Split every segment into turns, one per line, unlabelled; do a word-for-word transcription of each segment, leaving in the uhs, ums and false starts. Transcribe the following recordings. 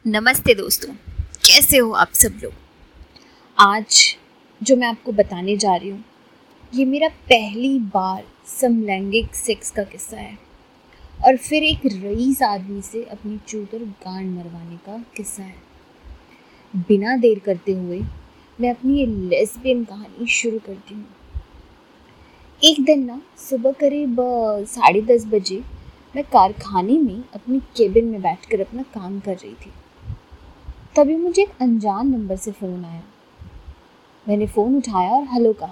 नमस्ते दोस्तों, कैसे हो आप सब लोग। आज जो मैं आपको बताने जा रही हूँ ये मेरा पहली बार समलैंगिक सेक्स का किस्सा है और फिर एक रईस आदमी से अपनी चूत और गांड मरवाने का किस्सा है। बिना देर करते हुए मैं अपनी ये लेस्बियन कहानी शुरू करती हूँ। एक दिन ना सुबह करीब साढ़े दस बजे मैं कारखाने में अपनी केबिन में बैठकर अपना काम कर रही थी। तभी मुझे एक अनजान नंबर से फ़ोन आया। मैंने फ़ोन उठाया और हेलो कहा।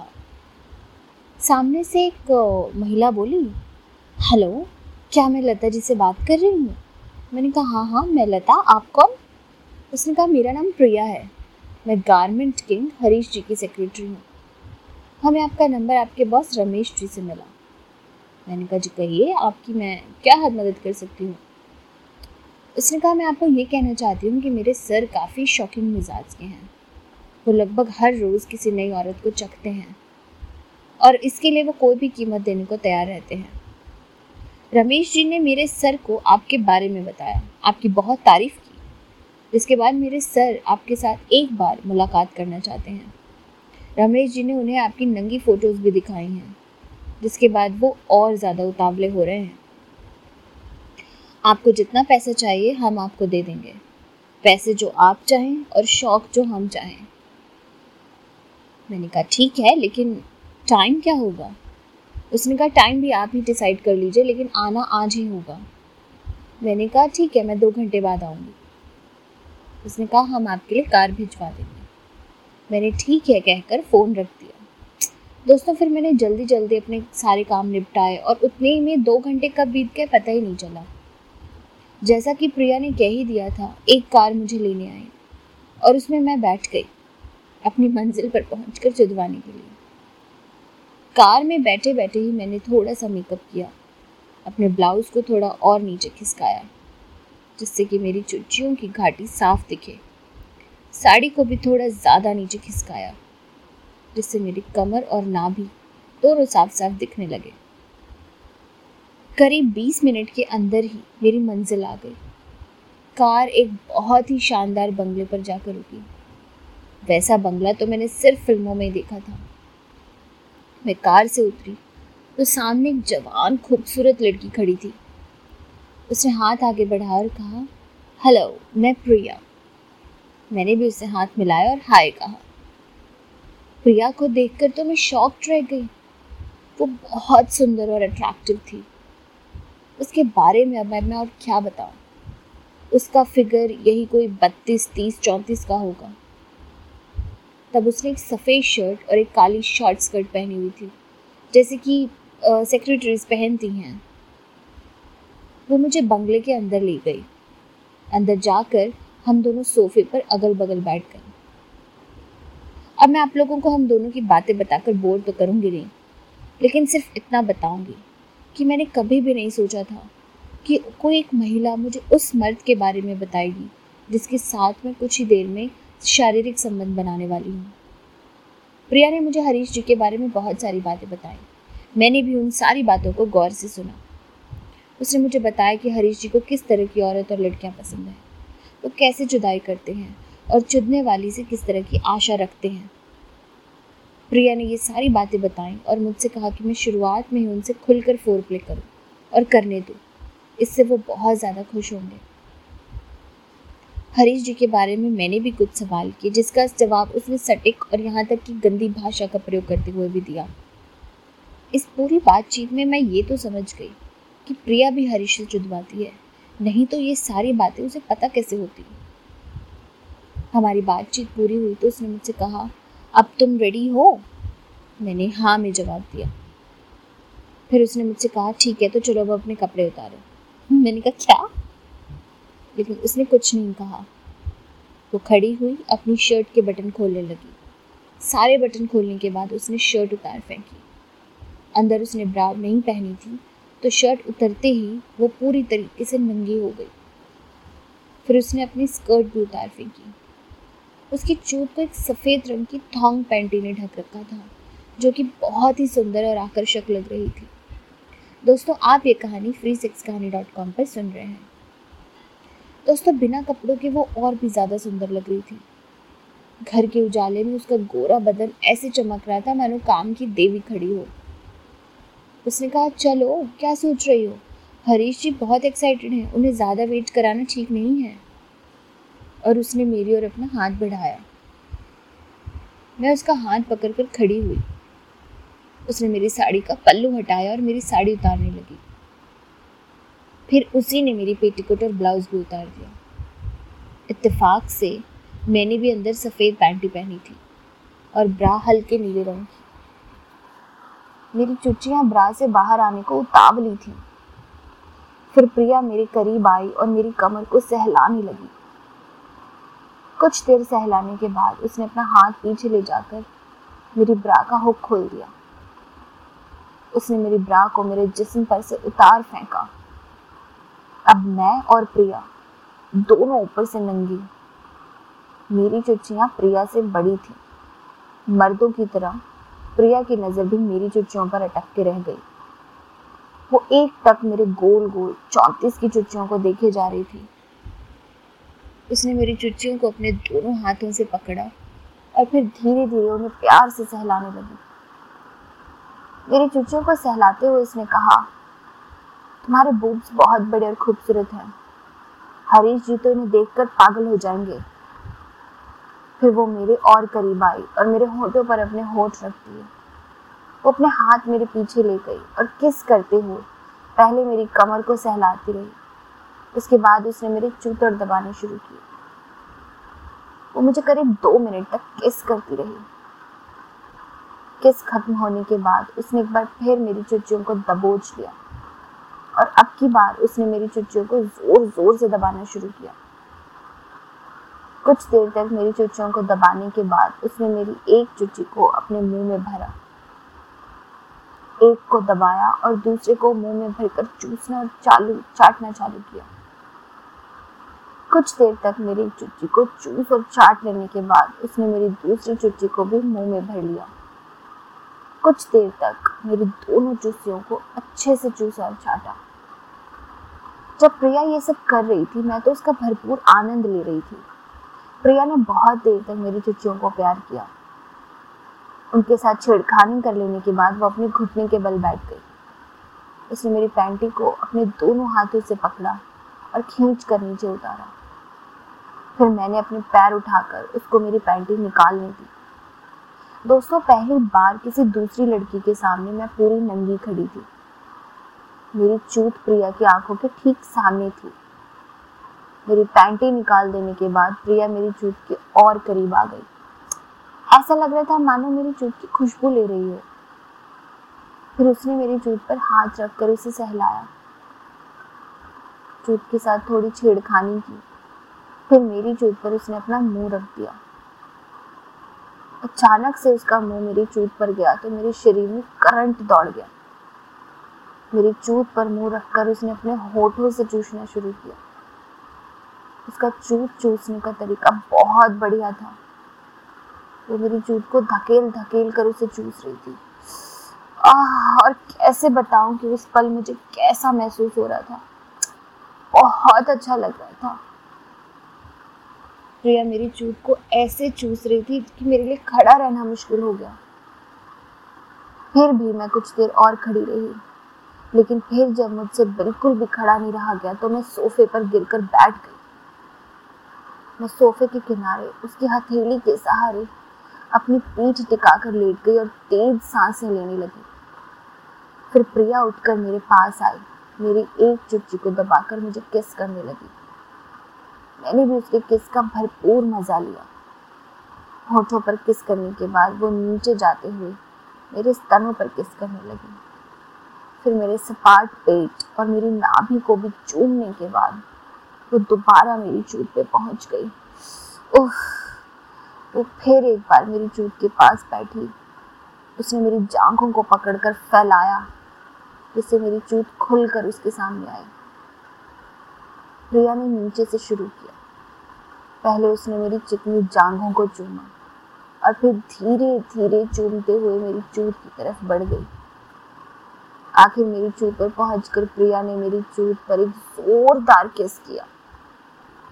सामने से एक महिला बोली, हेलो, क्या मैं लता जी से बात कर रही हूँ? मैंने कहा हाँ हाँ मैं लता, आप कौन? उसने कहा मेरा नाम प्रिया है, मैं गारमेंट किंग हरीश जी की सेक्रेटरी हूँ। हमें आपका नंबर आपके बॉस रमेश जी से मिला। मैंने कहा जी कहिए, आपकी मैं क्या मदद कर सकती हूँ? उसने कहा मैं आपको ये कहना चाहती हूँ कि मेरे सर काफ़ी शॉकिंग मिजाज के हैं। वो लगभग हर रोज़ किसी नई औरत को चखते हैं और इसके लिए वो कोई भी कीमत देने को तैयार रहते हैं। रमेश जी ने मेरे सर को आपके बारे में बताया, आपकी बहुत तारीफ़ की, जिसके बाद मेरे सर आपके साथ एक बार मुलाकात करना चाहते हैं। रमेश जी ने उन्हें आपकी नंगी फ़ोटोज़ भी दिखाई हैं, जिसके बाद वो और ज़्यादा उतावले हो रहे हैं। आपको जितना पैसा चाहिए हम आपको दे देंगे, पैसे जो आप चाहें और शौक जो हम चाहें। मैंने कहा ठीक है, लेकिन टाइम क्या होगा? उसने कहा टाइम भी आप ही डिसाइड कर लीजिए, लेकिन आना आज ही होगा। मैंने कहा ठीक है, मैं दो घंटे बाद आऊँगी। उसने कहा हम आपके लिए कार भिजवा देंगे। मैंने ठीक है कहकर फ़ोन रख दिया। दोस्तों, फिर मैंने जल्दी जल्दी अपने सारे काम निपटाए और उतने ही में दो घंटे कब बीत गए पता ही नहीं चला। जैसा कि प्रिया ने कह ही दिया था, एक कार मुझे लेने आई और उसमें मैं बैठ गई अपनी मंजिल पर पहुंचकर जुदवाने के लिए। कार में बैठे बैठे ही मैंने थोड़ा सा मेकअप किया, अपने ब्लाउज़ को थोड़ा और नीचे खिसकाया जिससे कि मेरी चुच्चियों की घाटी साफ दिखे। साड़ी को भी थोड़ा ज़्यादा नीचे खिसकाया जिससे मेरी कमर और नाभि दोनों साफ साफ दिखने लगे। करीब बीस मिनट के अंदर ही मेरी मंजिल आ गई। कार एक बहुत ही शानदार बंगले पर जाकर रुकी। वैसा बंगला तो मैंने सिर्फ फिल्मों में ही देखा था। मैं कार से उतरी तो सामने एक जवान खूबसूरत लड़की खड़ी थी। उसने हाथ आगे बढ़ाया और कहा, हेलो, मैं प्रिया। मैंने भी उससे हाथ मिलाया और हाय कहा। प्रिया को देखकर तो मैं शॉक्ड रह गई। वो बहुत सुंदर और अट्रैक्टिव थी। उसके बारे में अब मैं और क्या बताऊं। उसका फिगर यही कोई बत्तीस तीस चौंतीस का होगा। तब उसने एक सफ़ेद शर्ट और एक काली शॉर्ट स्कर्ट पहनी हुई थी, जैसे कि सेक्रेटरीज पहनती हैं। वो मुझे बंगले के अंदर ले गई। अंदर जाकर हम दोनों सोफे पर अगल बगल बैठ गए। अब मैं आप लोगों को हम दोनों की बातें बताकर बोर तो करूँगी नहीं, लेकिन सिर्फ इतना बताऊँगी कि मैंने कभी भी नहीं सोचा था कि कोई एक महिला मुझे उस मर्द के बारे में बताएगी जिसके साथ मैं कुछ ही देर में शारीरिक संबंध बनाने वाली हूँ। प्रिया ने मुझे हरीश जी के बारे में बहुत सारी बातें बताई। मैंने भी उन सारी बातों को गौर से सुना। उसने मुझे बताया कि हरीश जी को किस तरह की औरत और लड़कियाँ पसंद है, वो कैसे जुदाई करते हैं और चुदने वाली से किस तरह की आशा रखते हैं। प्रिया ने ये सारी बातें बताई और मुझसे कहा कि मैं शुरुआत में ही उनसे खुलकर फोर प्ले करूँ और करने दूँ, इससे वो बहुत ज़्यादा खुश होंगे। हरीश जी के बारे में मैंने भी कुछ सवाल किए, जिसका जवाब उसने सटीक और यहाँ तक कि गंदी भाषा का प्रयोग करते हुए भी दिया। इस पूरी बातचीत में मैं ये तो समझ गई कि प्रिया भी हरीश से जुदवाती है, नहीं तो ये सारी बातें उसे पता कैसे होती। हमारी बातचीत पूरी हुई तो उसने मुझसे कहा, अब तुम रेडी हो? मैंने हाँ में जवाब दिया। फिर उसने मुझसे कहा, ठीक है तो चलो अब अपने कपड़े उतारो। मैंने कहा क्या? लेकिन उसने कुछ नहीं कहा। वो खड़ी हुई अपनी शर्ट के बटन खोलने लगी। सारे बटन खोलने के बाद उसने शर्ट उतार फेंकी। अंदर उसने ब्रा नहीं पहनी थी, तो शर्ट उतरते ही वो पूरी तरीके से नंगी हो गई। फिर उसने अपनी स्कर्ट भी उतार फेंकी। उसकी चोट को एक सफ़ेद रंग की थॉन्ग पैंटी ने ढक रखा था, जो कि बहुत ही सुंदर और आकर्षक लग रही थी। दोस्तों, आप ये कहानी फ्री सेक्स कहानी डॉट कॉम पर सुन रहे हैं। दोस्तों बिना कपड़ों के वो और भी ज़्यादा सुंदर लग रही थी। घर के उजाले में उसका गोरा बदन ऐसे चमक रहा था मानो काम की देवी खड़ी हो। उसने कहा, चलो क्या सोच रही हो? हरीश जी बहुत एक्साइटेड हैं, उन्हें ज़्यादा वेट कराना ठीक नहीं है। और उसने मेरी ओर अपना हाथ बढ़ाया। मैं उसका हाथ पकड़कर खड़ी हुई। उसने मेरी साड़ी का पल्लू हटाया और मेरी साड़ी उतारने लगी। फिर उसी ने मेरी पेटीकोट और ब्लाउज भी उतार दिया। इत्तेफाक से मैंने भी अंदर सफ़ेद पैंटी पहनी थी और ब्रा हल्के नीले रंग की। मेरी चुच्चियाँ ब्रा से बाहर आने को उतावली थी। फिर प्रिया मेरे करीब आई और मेरी कमर को सहलाने लगी। कुछ देर सहलाने के बाद उसने अपना हाथ पीछे ले जाकर मेरी ब्रा का हुक खोल दिया। उसने मेरी ब्रा को मेरे जिस्म पर से उतार फेंका। अब मैं और प्रिया दोनों ऊपर से नंगी। मेरी चुच्चियाँ प्रिया से बड़ी थी। मर्दों की तरह प्रिया की नज़र भी मेरी चुच्चियों पर अटक के रह गई। वो एक टक मेरे गोल गोल चौंतीस की चुच्चियों को देखे जा रही थी। उसने मेरी चुच्चियों को अपने दोनों हाथों से पकड़ा और फिर धीरे धीरे उन्हें प्यार से सहलाने लगी। मेरी चुच्चियों को सहलाते हुए उसने कहा, तुम्हारे बूब्स बहुत बड़े और खूबसूरत हैं। हरीश जी तो इन्हें देखकर पागल हो जाएंगे। फिर वो मेरे और करीब आई और मेरे होठों पर अपने होठ रख दिए। वो अपने हाथ मेरे पीछे ले गई और किस करते हुए पहले मेरी कमर को सहलाती रही। उसके बाद उसने मेरे चूतर दबाने शुरू किए। वो मुझे करीब दो मिनट तक किस करती रही। किस खत्म होने के बाद उसने एक बार फिर मेरी चुच्चियों को दबोच लिया और अब की बार उसने मेरी चुच्चियों को जोर जोर से दबाना शुरू किया। कुछ देर तक मेरी चुच्चियों को दबाने के बाद उसने मेरी एक चुच्ची को अपने मुंह में भरा, एक को दबाया और दूसरे को मुंह में भरकर चूसना और चालू चाटना चालू किया। कुछ देर तक मेरी चुच्ची को चूस और चाट लेने के बाद उसने मेरी दूसरी चुच्ची को भी मुंह में भर लिया। कुछ देर तक मेरी दोनों चुस्सियों को अच्छे से चूसा और चाटा। जब प्रिया ये सब कर रही थी मैं तो उसका भरपूर आनंद ले रही थी। प्रिया ने बहुत देर तक मेरी चुच्चियों को प्यार किया। उनके साथ छेड़खानी कर लेने के बाद वो अपने घुटने के बल बैठ गई। उसने मेरी पैंटी को अपने दोनों हाथों से पकड़ा और खींच कर नीचे उतारा। फिर मैंने अपने पैर उठाकर उसको मेरी पैंटी निकालने दी। दोस्तों, पहली बार किसी दूसरी लड़की के सामने मैं पूरी नंगी खड़ी थी। मेरी चूत प्रिया की आंखों के ठीक सामने थी। मेरी पैंटी निकाल देने के बाद प्रिया मेरी चूत के और करीब आ गई। ऐसा लग रहा था मानो मेरी चूत की खुशबू ले रही हो। फिर उसने मेरी चूत पर हाथ रखकर उसे सहलाया, चूत के साथ थोड़ी छेड़खानी की। फिर मेरी चूत पर उसने अपना मुंह रख दिया। अचानक से उसका मुंह मेरी चूत पर गया तो मेरे शरीर में करंट दौड़ गया। मेरी चूत पर मुंह रखकर उसने अपने होठों से चूसना शुरू किया। उसका चूत चूसने का तरीका बहुत बढ़िया था। वो मेरी चूत को धकेल धकेल कर उसे चूस रही थी। आह, और कैसे बताऊं कि उस पल मुझे कैसा महसूस हो रहा था। बहुत अच्छा लग रहा था। प्रिया मेरी चूत को ऐसे चूस रही थी कि मेरे लिए खड़ा रहना मुश्किल हो गया। फिर भी मैं कुछ देर और खड़ी रही, लेकिन फिर जब मुझसे बिल्कुल भी खड़ा नहीं रहा गया तो मैं सोफे पर गिरकर बैठ गई। मैं सोफे के किनारे उसकी हथेली के सहारे अपनी पीठ टिकाकर लेट गई और तेज सांसें लेने लगी। फिर प्रिया उठकर मेरे पास आई, मेरी एक चुच्ची को दबाकर मुझे किस करने लगी। मैंने भी उसके किस का भरपूर मजा लिया। होठों पर किस करने के बाद वो नीचे जाते हुए मेरे स्तनों पर किस करने लगी। फिर मेरे सपाट पेट और मेरी नाभि को भी चूमने के बाद वो दोबारा मेरी चूत पे पहुंच गई। उफ, वो फिर एक बार मेरी चूत के पास बैठी। उसने मेरी जांघों को पकड़कर फैलाया जिससे मेरी चूत खुलकर उसके सामने आई। प्रिया ने नीचे से शुरू किया। पहले उसने मेरी चिकनी जांघों को चूमा और फिर धीरे धीरे चूमते हुए मेरी चूत की तरफ बढ़ गई। आखिर मेरी चूत पर पहुंचकर प्रिया ने मेरी चूत पर एक जोरदार किस किया।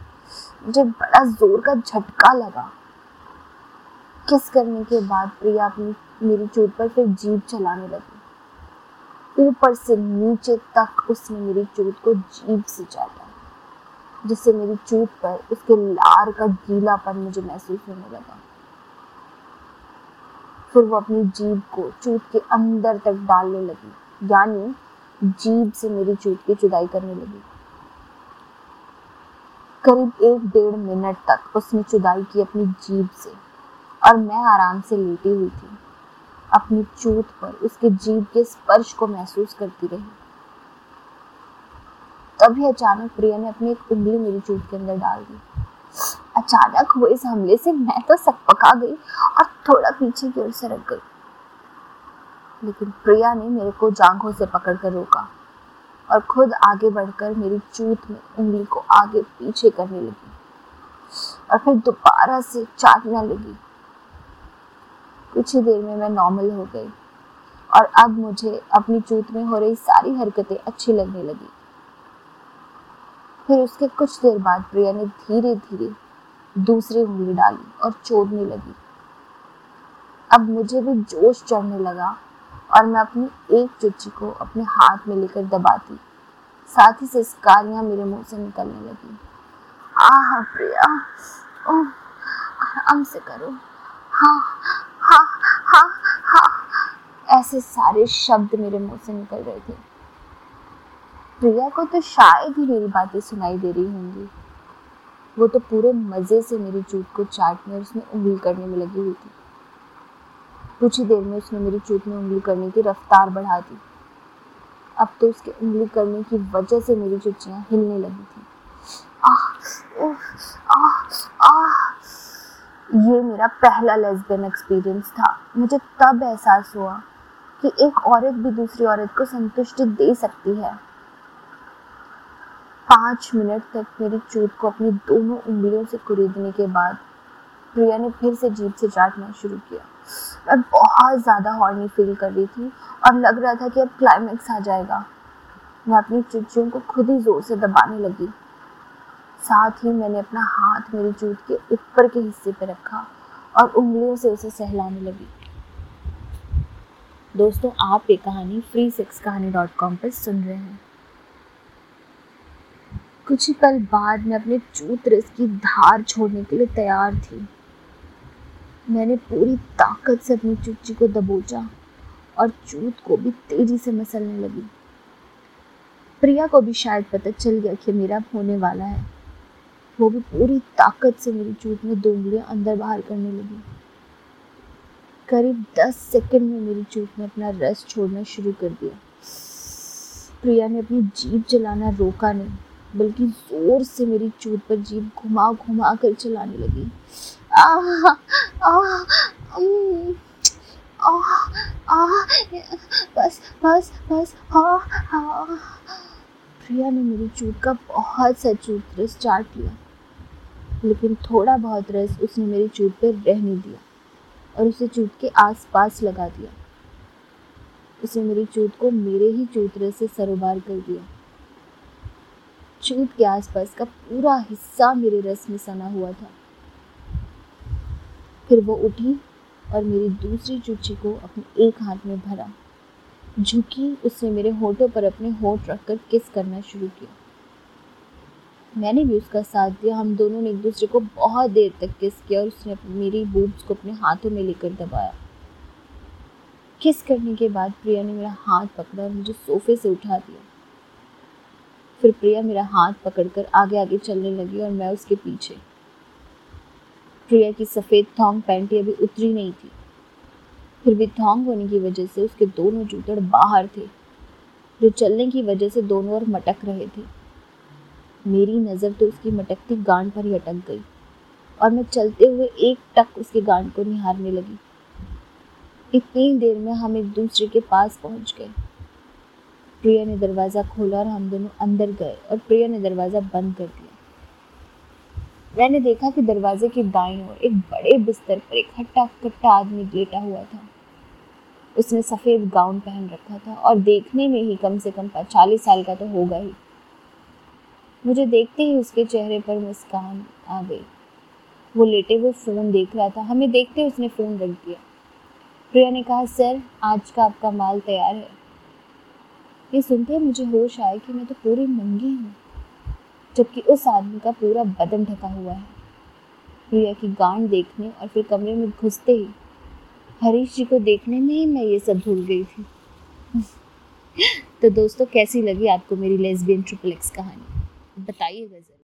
मुझे बड़ा जोर का झटका लगा। किस करने के बाद प्रिया अपनी मेरी चोट पर फिर जीभ चलाने लगी। ऊपर से नीचे तक उसने मेरी चोट को जीभ से चाटा, जिससे मेरी चोट पर उसके लार का गीलापन मुझे महसूस होने लगा। फिर वो अपनी जीभ को चोट के अंदर तक डालने लगी, यानी जीभ से मेरी चोट की जुदाई करने लगी। करीब एक डेढ़ मिनट तक उसने जुदाई की अपनी जीभ से, और मैं आराम से लेटी हुई थी, अपनी चोट पर उसके जीभ के स्पर्श को महसूस करती रही। तभी अचानक प्रिया ने अपनी एक उंगली मेरी चोट के अंदर डाल दी। अचानक हुए इस हमले से मैं तो सकपका गई और थोड़ा पीछे की ओर सरक गई, लेकिन प्रिया ने मेरे को जांघों से पकड़कर रोका और खुद आगे बढ़कर मेरी चोट में उंगली को आगे पीछे करने लगी और फिर दोबारा से चाटने लगी। कुछ ही देर में मैं नॉर्मल हो गई और अब मुझे अपनी चोट में हो रही सारी हरकतें अच्छी लगने लगी। फिर उसके कुछ देर बाद प्रिया ने धीरे धीरे दूसरी उंगली डाली और चोटने लगी। अब मुझे भी जोश चढ़ने लगा और मैं अपनी एक चुच्ची को अपने हाथ में लेकर दबाती, साथ ही सिसकारियां मेरे मुंह से निकलने लगी। आह प्रिया, ओह आराम से करो, हाँ हाँ हाँ हाँ, ऐसे सारे शब्द मेरे मुंह से निकल रहे थे। प्रिया को तो शायद ही मेरी बातें सुनाई दे रही होंगी। वो तो पूरे मजे से मेरी चोट को चाटने और उसमें उंगली करने में लगी हुई थी। कुछ ही देर में उसने मेरी चोट में उंगली करने की रफ्तार बढ़ा दी। अब तो उसके उंगली करने की वजह से मेरी चुच्चियां हिलने लगी थी। आह ओह आह आह, ये मेरा पहला लेस्बियन एक्सपीरियंस था। मुझे तब एहसास हुआ कि एक औरत भी दूसरी औरत को संतुष्टि दे सकती है। पाँच मिनट तक मेरी चोट को अपनी दोनों उंगलियों से कुरेदने के बाद प्रिया ने फिर से जीभ से चाटना शुरू किया। मैं बहुत ज़्यादा हॉर्नी फील कर रही थी और लग रहा था कि अब क्लाइमेक्स आ जाएगा। मैं अपनी चुच्चियों को खुद ही जोर से दबाने लगी। साथ ही मैंने अपना हाथ मेरी चोट के ऊपर के हिस्से पर रखा और उंगलियों से उसे सहलाने लगी। दोस्तों, आप ये कहानी फ्री सेक्स कहानी डॉट कॉम पर सुन रहे हैं। कुछ ही पल बाद मैं अपने चोट रस की धार छोड़ने के लिए तैयार थी। मैंने पूरी ताकत से अपनी चुच्ची को दबोचा और चोट को भी तेजी से मसलने लगी। प्रिया को भी शायद पता चल गया कि मेरा होने वाला है। वो भी पूरी ताकत से मेरी चोट में दो उंगलियां अंदर बाहर करने लगी। करीब दस सेकंड में मेरी चोट ने अपना रस छोड़ना शुरू कर दिया। प्रिया ने अपनी जीभ चलाना रोका नहीं, बल्कि जोर से मेरी चोट पर जीभ घुमा घुमा कर चलाने लगी। आह आह आह आह, बस बस बस, हाँ हाँ। प्रिया ने मेरी चोट का बहुत सा चोट रस चाट लिया, लेकिन थोड़ा बहुत रस उसने मेरी चोट पर रहने दिया और उसे चोट के आसपास लगा दिया। उसने मेरी चोट को मेरे ही चोट रस से सरोबार कर दिया। चोट के आसपास का पूरा हिस्सा मेरे रस में सना हुआ था। फिर वो उठी और मेरी दूसरी चुच्ची को अपने एक हाथ में भरा, झुकी, उसने मेरे होठों पर अपने होठ रखकर किस करना शुरू किया। मैंने भी उसका साथ दिया। हम दोनों ने एक दूसरे को बहुत देर तक किस किया और उसने मेरी बूब्स को अपने हाथों में लेकर दबाया। किस करने के बाद प्रिया ने मेरा हाथ पकड़ा और मुझे सोफे से उठा दिया। फिर प्रिया मेरा हाथ पकड़कर आगे आगे चलने लगी और मैं उसके पीछे। प्रिया की सफ़ेद थॉन्ग पैंटी अभी उतरी नहीं थी, फिर भी थॉन्ग होने की वजह से उसके दोनों जूतड़ बाहर थे, जो चलने की वजह से दोनों ओर मटक रहे थे। मेरी नज़र तो उसकी मटकती गांड पर ही अटक गई और मैं चलते हुए एक टक उसके गांड को निहारने लगी। इतनी देर में हम एक दूसरे के पास पहुंच गए। प्रिया ने दरवाज़ा खोला और हम दोनों अंदर गए और प्रिया ने दरवाज़ा बंद कर दिया। मैंने देखा कि दरवाजे की दाईं ओर एक बड़े बिस्तर पर एक हट्टा कट्टा आदमी लेटा हुआ था। उसने सफ़ेद गाउन पहन रखा था और देखने में ही कम से कम चालीस साल का तो होगा ही। मुझे देखते ही उसके चेहरे पर मुस्कान आ गई। वो लेटे हुए फ़ोन देख रहा था। हमें देखते ही उसने फ़ोन रख दिया। प्रिया ने कहा, सर आज का आपका माल तैयार है। ये सुनते ही मुझे होश आया कि मैं तो पूरी नंगी हूँ, जबकि उस आदमी का पूरा बदन ढका हुआ है। प्रिया की गांड देखने और फिर कमरे में घुसते ही हरीश जी को देखने में ही मैं ये सब भूल गई थी। तो दोस्तों, कैसी लगी आपको मेरी लेस्बियन ट्रिपल एक्स कहानी? बताइएगा ज़रूर।